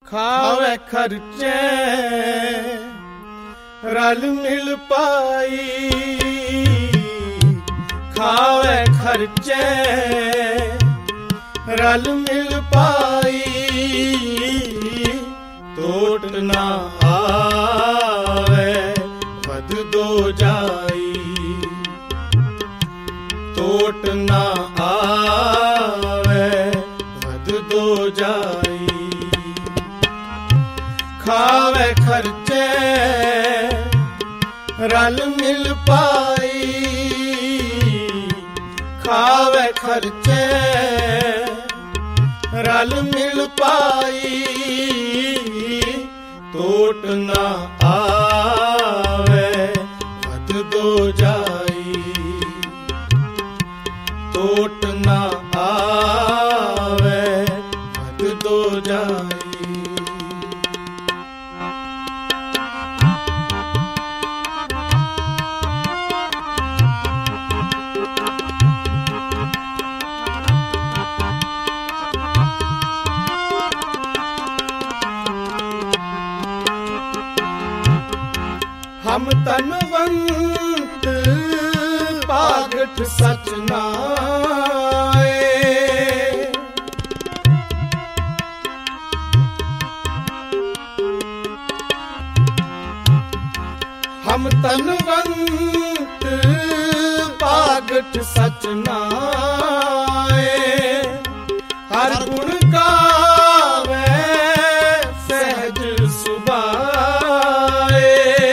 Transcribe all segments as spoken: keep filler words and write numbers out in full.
ਖਾਵੇ ਖਰਚੇ ਰਲ ਮਿਲ ਪਾਈ, ਖਾਵੇ ਖਰਚੇ ਰਲ ਮਿਲ ਪਾਈ, ਟੋਟ ਨਾ ਆਵੇ ਵਧ ਦੋ ਜਾਈ, ਟੋਟ ਨਾ ਆਵੇ ਵਧ ਦੋ ਜਾਈ। ਖਾਵੇ ਖਰਚੇ ਰਲ ਮਿਲ ਪਾਈ, ਖਾਵੇ ਖਰਚੇ ਰਲ ਮਿਲ ਪਾਈ, ਟੋਟ ਨਾ ਆਵੇ ਵਧ ਦੋ ਜਾਈ, ਟੋਟ ਨਾ ਆਵੇ ਵਧ ਦੋ ਜਾਈ। ਹਮ ਤਨਵੰਤ ਭਾਗਠ ਸਚ ਨਾਏ, ਹਮ ਤਨਵੰਤ ਭਾਗਠ ਸਚ ਨਾਏ, ਹਰ ਗੁਣ ਗਾਵੇ ਸਹਿਜ ਸੁਭਾਏ,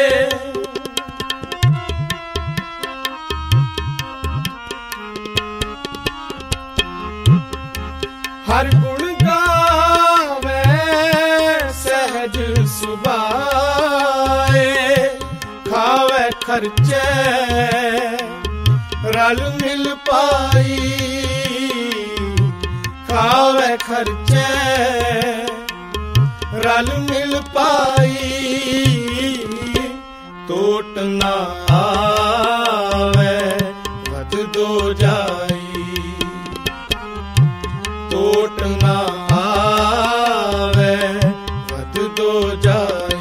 ਹਰ ਗੁਣ ਗਾਵੇ ਸਹਿਜ ਸੁਭਾਏ। ਖਾਵੇ ਖਰਚੇ ਰਲ ਮਿਲ ਪਾਈ, ਖਾਵੇ ਖਰਚੇ ਰਲ ਮਿਲ ਪਾਈ, ਟੋਟ ਨਾ ਆਵੇ ਵਧ ਦੋ ਜਾਈ, ਟੋਟ ਨਾ ਆਵੇ ਵਧ ਦੋ ਜਾਈ।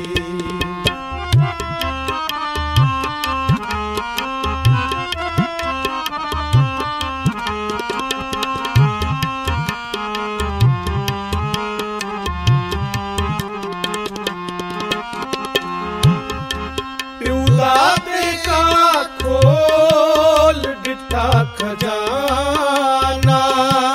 ਪਿਉਲਾ ਦੇ ਕਾ ਖੋਲ ਦਿੱਤਾ ਖਜ਼ਾਨਾ,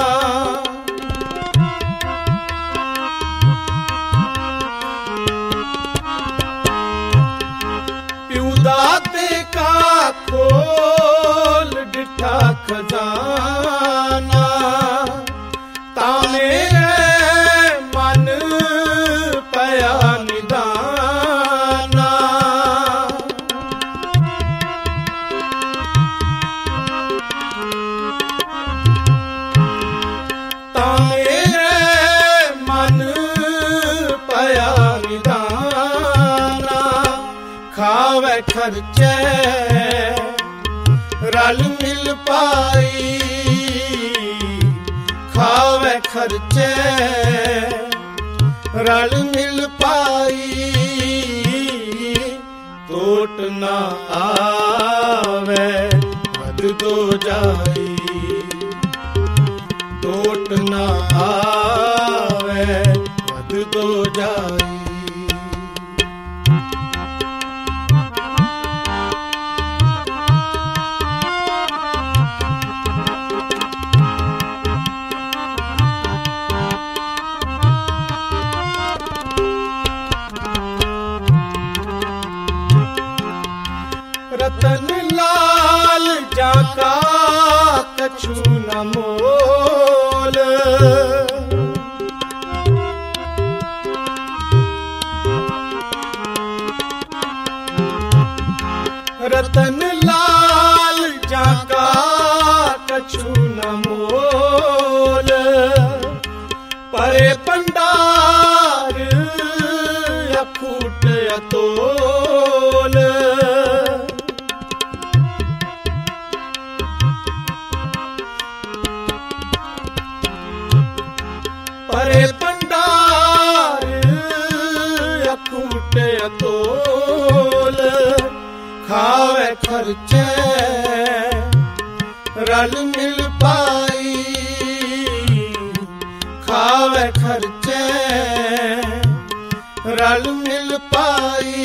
ਪਿਉਲਾ ਦੇ ਕਾ ਖੋਲ ਦਿੱਤਾ ਖਜ਼ਾਨਾ, ਤਾਂ ਮੇਰੇ ਮਨ ਪਿਆ ਨਿਦਾਨਾ, ਤਾਂ ਮੇਰੇ ਮਨ ਪਿਆ ਨਿਦਾਨਾ। ਖਾਵੇ ਖਰਚੇ ਰਲ ਮਿਲ ਪਾਈ, ਖਾਵੇ ਖਰਚੇ ਰਲ ਮਿਲ ਪਾਈ, ਟੋਟ ਨਾ ਆਵੇ ਵਧ ਦੋ ਜਾਈ, ਟੋਟ ਨਾ ਆਵੇ ਵਧ ਦੋ ਜਾਈ। रतन लाल जाका कछु न मोल, रतन लाल जाका कछु न मोल, परे पंडार अखूट अतोल, परे पंडार खर्चे रल मिल पाई, खावे खर्चे रल मिल पाई,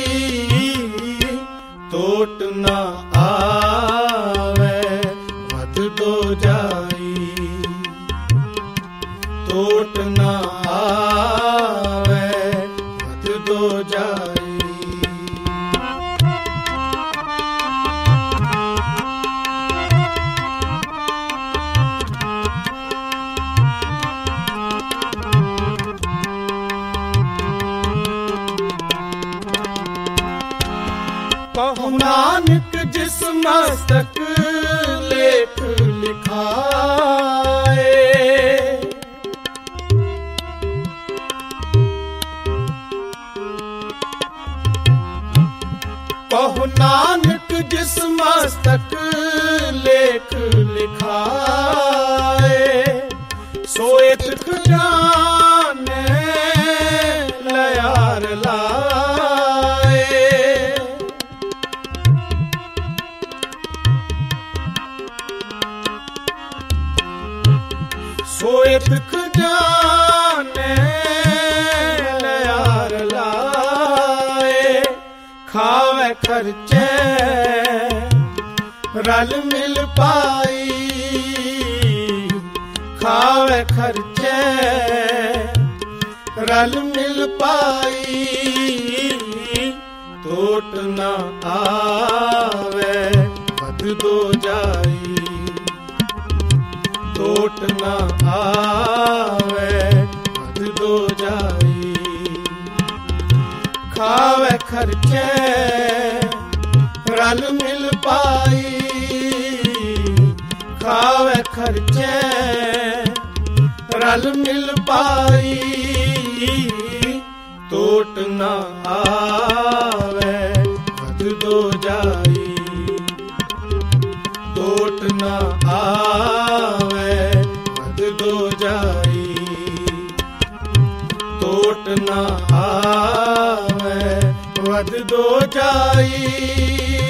टोट ना आवे वध दो जाई, टोट ना आवे वध दो जाई। कहु नानक जिस मस्तक लेख लिखाए, कहु नानक जिस मस्तक लेख लिखाए, सोए तिख जाने लयार लाए, सोए तिख जाने लयार लाए, खावे खर्चे रल मिल पाई, खावे खर्चे रल मिल पाई, टोट ना आवे वध दो जाई, टोट ना आवे वध दो जाई, खावे खर्चे रल मिल पाई, खावे खर्चे रल मिल पाई, टोट ना आवे वध दो जाई, टोट ना आवे वध दो जाई, टोट ना आवे वध दो जाई।